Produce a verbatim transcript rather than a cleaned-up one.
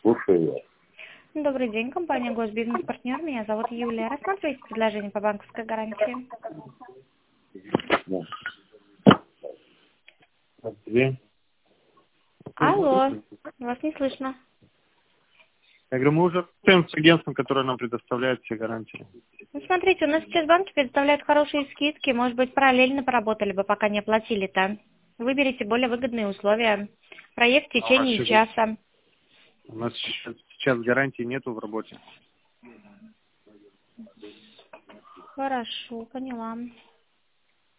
Слушаю вас. Добрый день, компания Госбизнес-партнер. Меня зовут Юлия. Рассматриваете предложение по банковской гарантии? Да. Две. Алло, вас не слышно. Я говорю, мы уже работаем с агентством, которое нам предоставляет все гарантии. Ну, смотрите, у нас сейчас банки предоставляют хорошие скидки. Может быть, параллельно поработали бы, пока не оплатили-то. Выберите более выгодные условия. Проект в течение часа. У нас сейчас, сейчас гарантии нету в работе. Хорошо, поняла.